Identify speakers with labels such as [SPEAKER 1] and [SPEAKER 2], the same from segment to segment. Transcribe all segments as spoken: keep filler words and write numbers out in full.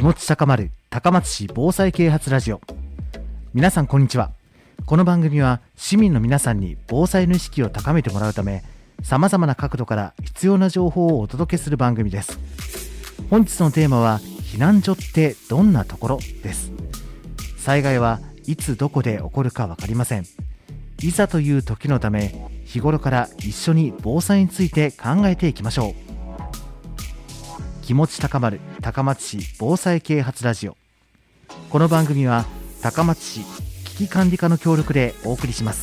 [SPEAKER 1] 気持ち高まる高松市防災啓発ラジオ。皆さんこんにちは。この番組は市民の皆さんに防災の意識を高めてもらうため、さまざまな角度から必要な情報をお届けする番組です。本日のテーマは避難所ってどんなところです。災害はいつどこで起こるか分かりません。いざという時のため、日頃から一緒に防災について考えていきましょう。気持ち高まる高松市防災啓発ラジオ。この番組は高松市危機管理課の協力でお送りします。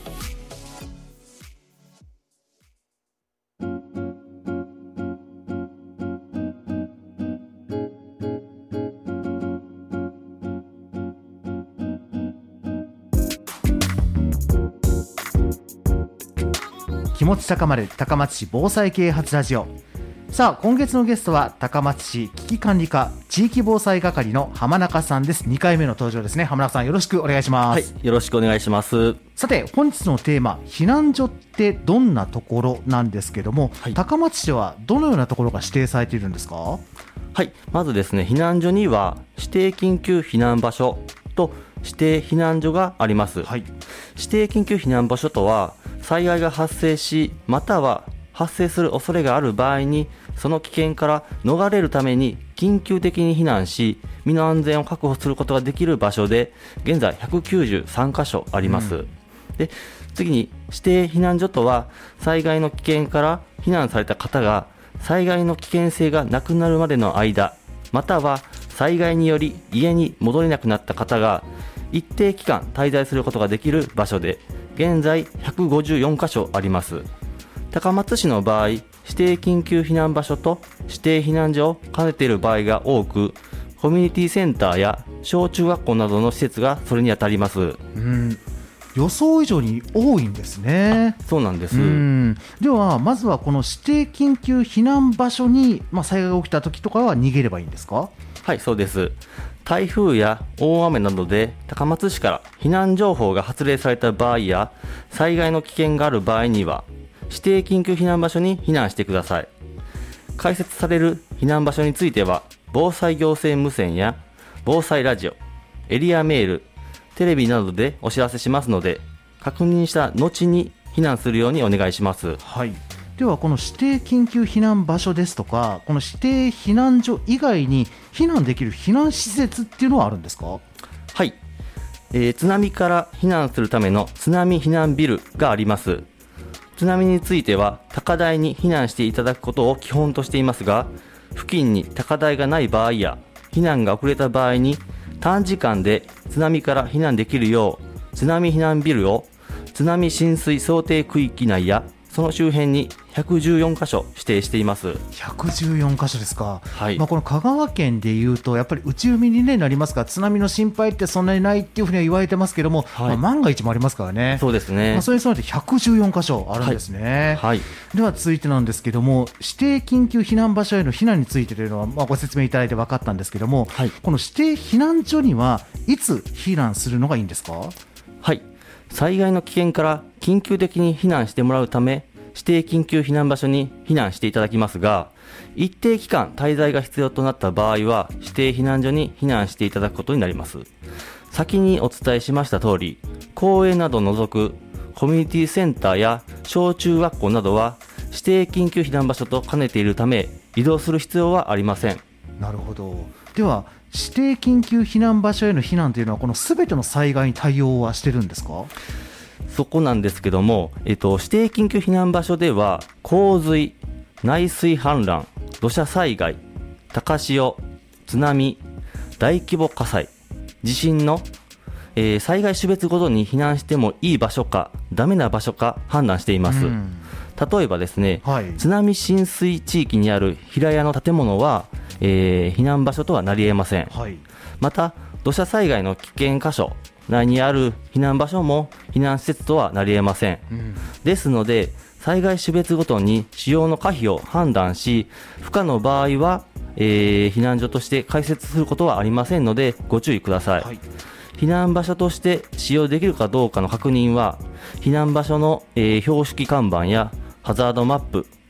[SPEAKER 1] 気持ち高まる高松市防災啓発ラジオ。さあ、今月のゲストは高松市危機管理課地域防災係の浜中さんです。にかいめの登場ですね。浜中さん、よろしくお願いします。
[SPEAKER 2] はい、よろしくお願いします。
[SPEAKER 1] さて、本日のテーマ、避難所ってどんなところなんですけども、はい、高松市ではどのようなところが指定されているんですか？
[SPEAKER 2] はい、まずですね、避難所には指定緊急避難場所と指定避難所があります。はい、指定緊急避難場所とは、災害が発生し、または発生する恐れがある場合に、その危険から逃れるために緊急的に避難し、身の安全を確保することができる場所で、現在ひゃくきゅうじゅうさんかしょあります。うん、で、次に指定避難所とは、災害の危険から避難された方が災害の危険性がなくなるまでの間、または災害により家に戻れなくなった方が一定期間滞在することができる場所で、現在ひゃくごじゅうよんかしょあります。高松市の場合、指定緊急避難場所と指定避難所を兼ねている場合が多く、コミュニティセンターや小中学校などの施設がそれに当たります。
[SPEAKER 1] うん、予想以上に多いんですね。
[SPEAKER 2] そうなんです。
[SPEAKER 1] うん、ではまずはこの指定緊急避難場所に、まあ、災害が起きた時とかは逃げればいいんですか？
[SPEAKER 2] はい、そうです。台風や大雨などで高松市から避難情報が発令された場合や、災害の危険がある場合には指定緊急避難場所に避難してください。開設される避難場所については、防災行政無線や防災ラジオ、エリアメール、テレビなどでお知らせしますので、確認した後に避難するようにお願いします。
[SPEAKER 1] はい、ではこの指定緊急避難場所ですとか、この指定避難所以外に避難できる避難施設っていうのはあるんですか？
[SPEAKER 2] はい、えー、津波から避難するための津波避難ビルがあります。津波については高台に避難していただくことを基本としていますが、付近に高台がない場合や避難が遅れた場合に短時間で津波から避難できるよう、津波避難ビルを津波浸水想定区域内やその周辺にひゃくじゅうよんかしょ指定しています。
[SPEAKER 1] ひゃくじゅうよんかしょですか。
[SPEAKER 2] はい、
[SPEAKER 1] まあ、この香川県でいうとやっぱり内海に、ね、なりますから、津波の心配ってそんなにないっていうふうには言われてますけども、はい、まあ、万が一もありますからね。
[SPEAKER 2] そうですね。
[SPEAKER 1] まあ、それに備えてひゃくじゅうよんかしょあるんですね。はいはい、では続いてなんですけども、指定緊急避難場所への避難についてというのは、まあ、ご説明いただいて分かったんですけども、はい、この指定避難所にはいつ避難するのがいいんですか？
[SPEAKER 2] はい、災害の危険から緊急的に避難してもらうため、指定緊急避難場所に避難していただきますが、一定期間滞在が必要となった場合は指定避難所に避難していただくことになります。先にお伝えしました通り、公園などを除くコミュニティセンターや小中学校などは指定緊急避難場所と兼ねているため、移動する必要はありません。
[SPEAKER 1] なるほど。では指定緊急避難場所への避難というのは、このすべての災害に対応はしてるんですか？
[SPEAKER 2] そこなんですけども、えっと、指定緊急避難場所では洪水、内水氾濫、土砂災害、高潮、津波、大規模火災、地震の、えー、災害種別ごとに避難してもいい場所かダメな場所か判断しています。例えばですね、はい、津波浸水地域にある平屋の建物は、えー、避難場所とはなり得ません。はい、また土砂災害の危険箇所内にある避難場所も避難施設とはなり得ません。うん、ですので、災害種別ごとに使用の可否を判断し、不可の場合は、えー、避難所として開設することはありませんのでご注意ください。はい、避難場所として使用できるかどうかの確認は、避難場所の、えー、標識看板やハザードマップ、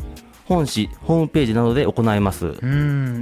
[SPEAKER 2] 本市ホームページなどで行えます。
[SPEAKER 1] うん、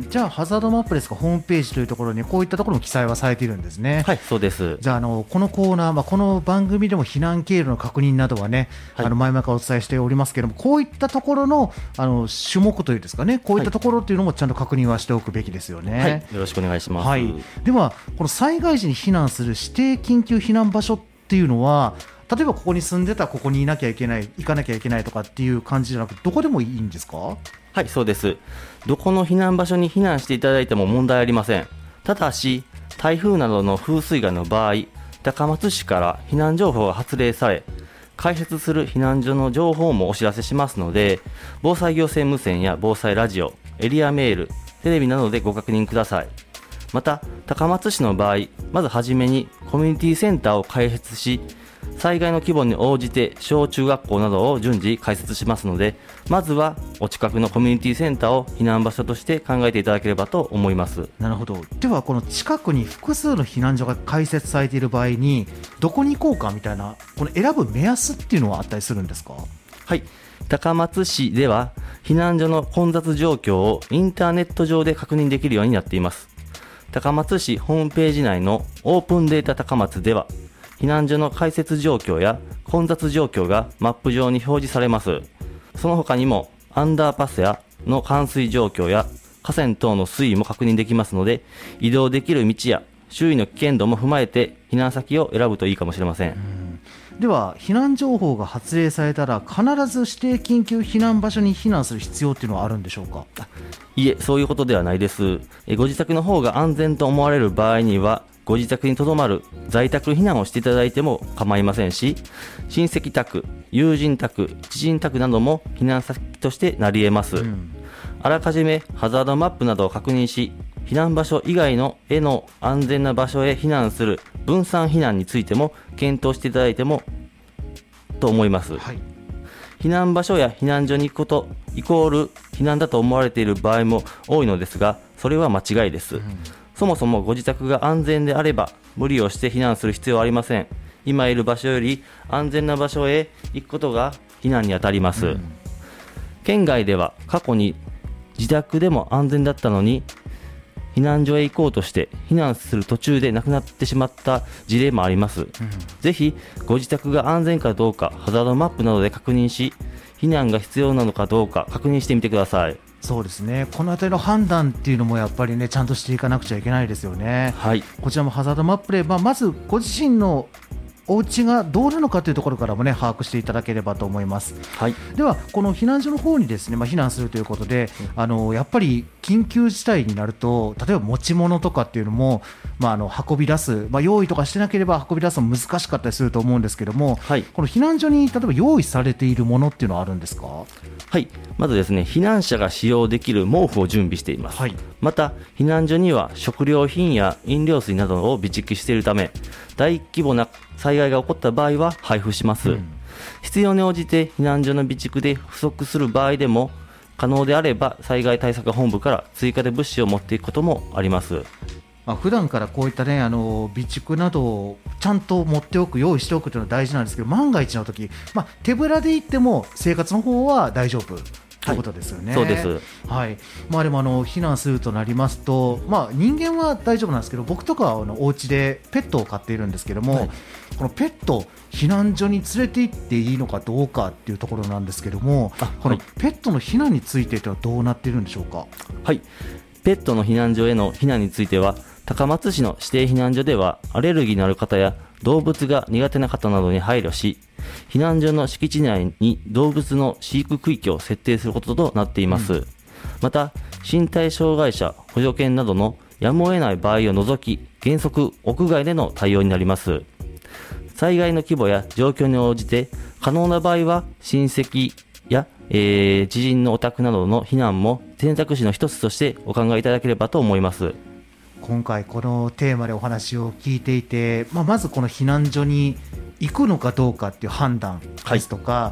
[SPEAKER 1] じゃあハザードマップですか、ホームページというところにこういったところも記載はされているんですね。
[SPEAKER 2] はい、そうです。
[SPEAKER 1] じゃあ、あのこのコーナー、まあ、この番組でも避難経路の確認などはね、
[SPEAKER 2] はい、
[SPEAKER 1] あの前々からお伝えしておりますけれども、こういったところの、あの種目というんですかね、こういったところっていうのもちゃんと確認はしておくべきですよね。
[SPEAKER 2] はい、よろしくお願いします。
[SPEAKER 1] はい、ではこの災害時に避難する指定緊急避難場所っていうのは、例えばここに住んでたらここにいなきゃいけない、行かなきゃいけないとかっていう感じじゃなくて、どこでもいいんですか？
[SPEAKER 2] はい、そうです。どこの避難場所に避難していただいても問題ありません。ただし、台風などの風水害の場合、高松市から避難情報が発令され、開設する避難所の情報もお知らせしますので、防災行政無線や防災ラジオ、エリアメール、テレビなどでご確認ください。また、高松市の場合、まずはじめにコミュニティセンターを開設し、災害の規模に応じて小中学校などを順次開設しますので、まずはお近くのコミュニティセンターを避難場所として考えていただければと思います。
[SPEAKER 1] なるほど。ではこの近くに複数の避難所が開設されている場合にどこに行こうかみたいな、この選ぶ目安っていうのはあったりするんですか？
[SPEAKER 2] はい、高松市では避難所の混雑状況をインターネット上で確認できるようになっています。高松市ホームページ内のオープンデータ高松では、避難所の開設状況や混雑状況がマップ上に表示されます。その他にもアンダーパスやの冠水状況や河川等の水位も確認できますので、移動できる道や周囲の危険度も踏まえて避難先を選ぶといいかもしれません。
[SPEAKER 1] うん、では避難情報が発令されたら必ず指定緊急避難場所に避難する必要っていうのはあるんでしょうか？
[SPEAKER 2] いえ、そういうことではないです。えご自宅の方が安全と思われる場合には、ご自宅にとどまる在宅避難をしていただいても構いませんし、親戚宅、友人宅、知人宅なども避難先としてなり得ます。うん、あらかじめハザードマップなどを確認し、避難場所以外のへの安全な場所へ避難する分散避難についても検討していただいてもと思います。はい、避難場所や避難所に行くことイコール避難だと思われている場合も多いのですが、それは間違いです。うん、そもそもご自宅が安全であれば無理をして避難する必要はありません。今いる場所より安全な場所へ行くことが避難に当たります。うん、県外では過去に自宅でも安全だったのに避難所へ行こうとして避難する途中で亡くなってしまった事例もあります。うん、ぜひご自宅が安全かどうかハザードマップなどで確認し、避難が必要なのかどうか確認してみてください。
[SPEAKER 1] そうですね、この辺りの判断っていうのもやっぱりね、ちゃんとしていかなくちゃいけないですよね。はい、こちらもハザードマップで、まあ、まずご自身のお家がどうなのかというところからもね把握していただければと思います。はい、ではこの避難所の方にですね、まあ、避難するということで、うん、あのやっぱり緊急事態になると、例えば持ち物とかっていうのも、まあ、あの運び出す、まあ、用意とかしてなければ運び出すの難しかったりすると思うんですけども、はい、この避難所に例えば用意されているものっていうのはあるんですか？
[SPEAKER 2] はい、まずですね、避難者が使用できる毛布を準備しています。はい、また避難所には食料品や飲料水などを備蓄しているため、大規模な災害が起こった場合は配布します。うん、必要に応じて避難所の備蓄で不足する場合でも、可能であれば災害対策本部から追加で物資を持っていくこともあります。
[SPEAKER 1] まあ、普段からこういったね、あの備蓄などをちゃんと持っておく、用意しておくというのは大事なんですけど、万が一の時、まあ、手ぶらで行っても生活の方は大丈夫ということですよね。
[SPEAKER 2] はい、そうです。
[SPEAKER 1] はい、まあ、でもあの避難するとなりますと、まあ、人間は大丈夫なんですけど、僕とかはあのお家でペットを飼っているんですけども、はい、このペット避難所に連れて行っていいのかどうかっていうところなんですけども、このペットの避難についてはどうなっているんでしょうか？
[SPEAKER 2] はい、ペットの避難所への避難については、高松市の指定避難所ではアレルギーのある方や動物が苦手な方などに配慮し、避難所の敷地内に動物の飼育区域を設定することとなっています。うん、また身体障害者補助犬などのやむを得ない場合を除き、原則屋外での対応になります。災害の規模や状況に応じて可能な場合は親戚や、えー、知人のお宅などの避難も選択肢の一つとしてお考えいただければと思います。
[SPEAKER 1] 今回このテーマでお話を聞いていて、まあ、まずこの避難所に行くのかどうかっていう判断ですとか、はい、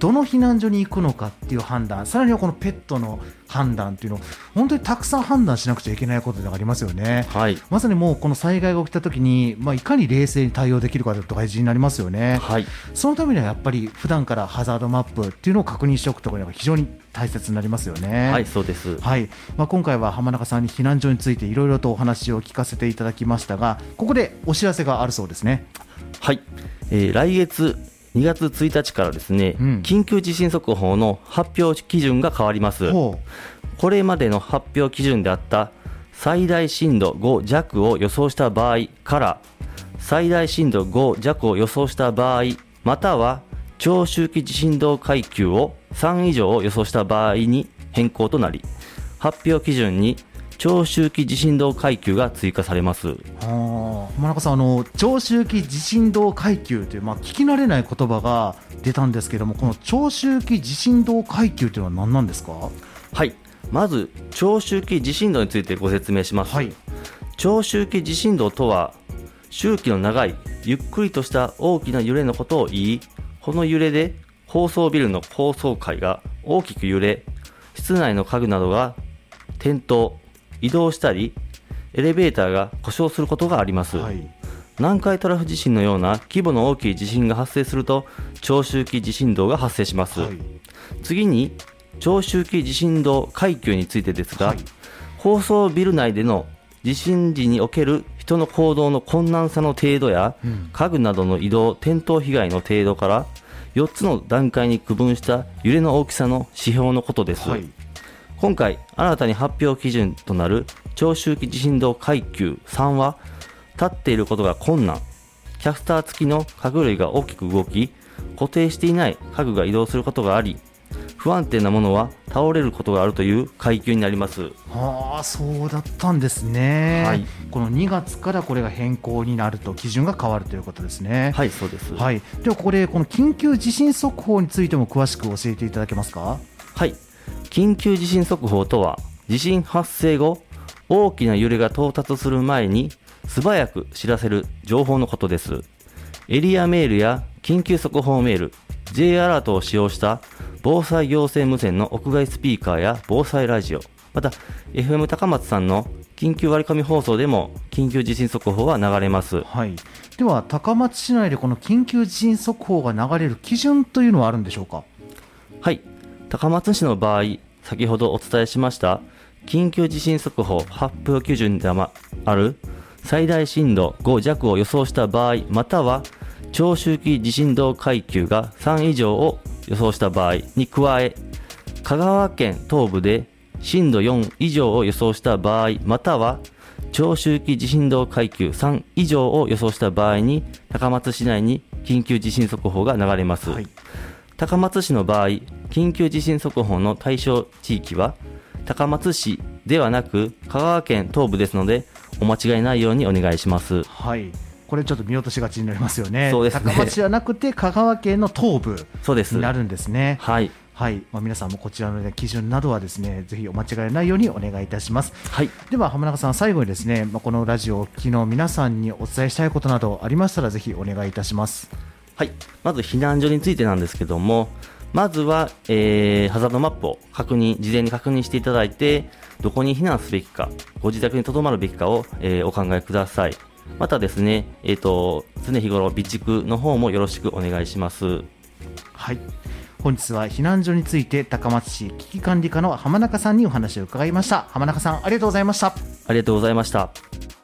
[SPEAKER 1] どの避難所に行くのかっていう判断、さらにはこのペットの判断っていうのを本当にたくさん判断しなくちゃいけないことがありますよね、はい、まさにもうこの災害が起きたときに、まあ、いかに冷静に対応できるかということが大事になりますよね、はい、そのためにはやっぱり普段からハザードマップっていうのを確認しておくところが非常に大切になりますよね。
[SPEAKER 2] はい、そうです、
[SPEAKER 1] はい、まあ、今回は浜中さんに避難所についていろいろとお話を聞かせていただきましたが、ここでお知らせがあるそうですね。
[SPEAKER 2] はい、えー、来月にがつついたちからですね、うん、緊急地震速報の発表基準が変わります。これまでの発表基準であった最大震度ご弱を予想した場合から最大震度ご弱を予想した場合、または長周期地震動階級をさん以上を予想した場合に変更となり、発表基準に長周期地震動階級が追加されます。
[SPEAKER 1] 浜中さん、あの長周期地震動階級という、まあ、聞き慣れない言葉が出たんですけども、この長周期地震動階級というのは何なんですか？
[SPEAKER 2] はい、まず長周期地震動についてご説明します、はい、長周期地震動とは周期の長いゆっくりとした大きな揺れのことを言い、この揺れで高層ビルの高層階が大きく揺れ、室内の家具などが転倒移動したりエレベーターが故障することがあります、はい、南海トラフ地震のような規模の大きい地震が発生すると長周期地震動が発生します、はい、次に長周期地震動階級についてですが、はい、高層ビル内での地震時における人の行動の困難さの程度や、うん、家具などの移動転倒被害の程度からよっつの段階に区分した揺れの大きさの指標のことです、はい、今回新たに発表基準となる長周期地震動階級さんは立っていることが困難、キャスター付きの家具類が大きく動き固定していない家具が移動することがあり、不安定なものは倒れることがあるという階級になります。
[SPEAKER 1] はあ、そうだったんですね、はい、このにがつからこれが変更になると基準が変わるということですね。
[SPEAKER 2] はい、そうです、
[SPEAKER 1] はい、ではここでこの緊急地震速報についても詳しく教えていただけますか？
[SPEAKER 2] はい、緊急地震速報とは地震発生後大きな揺れが到達する前に素早く知らせる情報のことです。エリアメールや緊急速報メール、 J アラートを使用した防災行政無線の屋外スピーカーや防災ラジオ、また エフエム 高松さんの緊急割り込み放送でも緊急地震速報は流れます、
[SPEAKER 1] はい、では高松市内でこの緊急地震速報が流れる基準というのはあるんでしょうか？
[SPEAKER 2] はい、高松市の場合、先ほどお伝えしました緊急地震速報発表基準である最大震度ご弱を予想した場合、または長周期地震動階級がさん以上を予想した場合に加え、香川県東部で震度よん以上を予想した場合、または長周期地震動階級さん以上を予想した場合に高松市内に緊急地震速報が流れます、はい、高松市の場合、緊急地震速報の対象地域は高松市ではなく香川県東部ですのでお間違いないようにお願いします。
[SPEAKER 1] はい、これちょっと見落としがちになりますよね。
[SPEAKER 2] そうですね、
[SPEAKER 1] 高松市じゃなくて香川県の東部になるんですね。
[SPEAKER 2] はい、
[SPEAKER 1] はい、まあ、皆さんもこちらの、ね、基準などはですね、ぜひお間違いないようにお願いいたします。はい、では浜中さん、最後にですね、まあ、このラジオをお聞きの皆さんにお伝えしたいことなどありましたらぜひお願いいたします。
[SPEAKER 2] はい、まず避難所についてなんですけども、まずは、えー、ハザードマップを確認事前に確認していただいて、どこに避難すべきか、ご自宅に留まるべきかを、えー、お考えください。またですね、えーと、常日頃備蓄の方もよろしくお願いします。
[SPEAKER 1] はい、本日は避難所について高松市危機管理課の浜中さんにお話を伺いました。浜中さん、ありがとうございました。
[SPEAKER 2] ありがとうございました。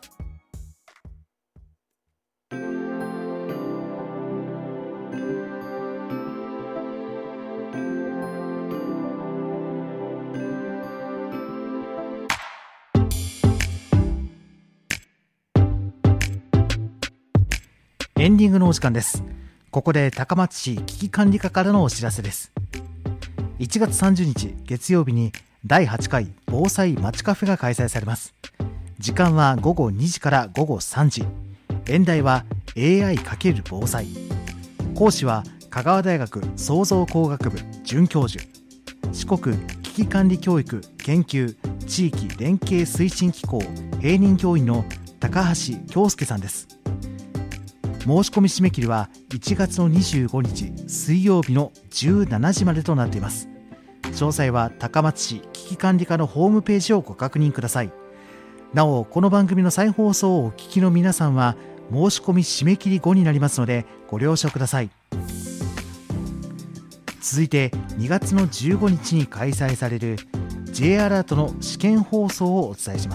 [SPEAKER 1] エンディングのお時間です。ここで高松市危機管理課からのお知らせです。いちがつさんじゅうにち月曜日にだいはちかい防災まちカフェが開催されます。時間はごごにじからごごさんじ。演題は エーアイ× 防災。講師は香川大学創造工学部准教授、四国危機管理教育研究地域連携推進機構併任教員の高橋京介さんです。 申し込み締め切りはいちがつのにじゅうごにち水曜日のじゅうしちじまでとなっています。詳細は高松市危機管理課のホームページをご確認ください。なお、この番組の再放送をお聞きの皆さんは申し込み締め切り後になりますのでご了承ください。続いてにがつのじゅうごにちに開催される J アラートの試験放送をお伝えします。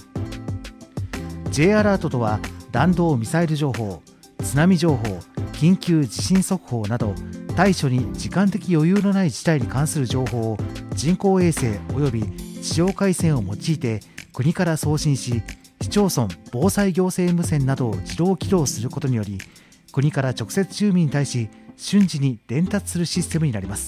[SPEAKER 1] J アラートとは弾道ミサイル情報、津波情報、緊急地震速報など対処に時間的余裕のない事態に関する情報を人工衛星及び地上回線を用いて国から送信し、市町村防災行政無線などを自動起動することにより、国から直接住民に対し瞬時に伝達するシステムになります。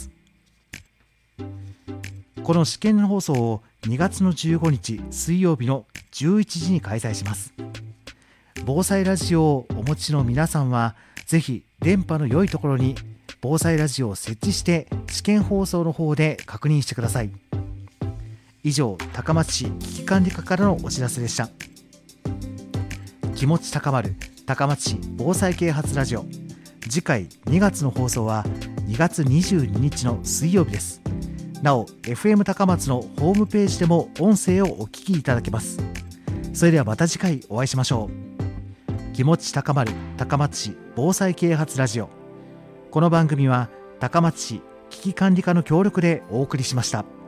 [SPEAKER 1] この試験放送をにがつのじゅうごにち水曜日のじゅういちじに開催します。防災ラジオをお持ちの皆さんはぜひ電波の良いところに防災ラジオを設置して試験放送の方で確認してください。以上、高松市危機管理課からのお知らせでした。気持ち高まる高松市防災啓発ラジオ、次回にがつの放送はにがつにじゅうににちの水曜日です。なお エフエム 高松のホームページでも音声をお聞きいただけます。それではまた次回お会いしましょう。気持ち高まる高松市防災啓発ラジオ、この番組は高松市危機管理課の協力でお送りしました。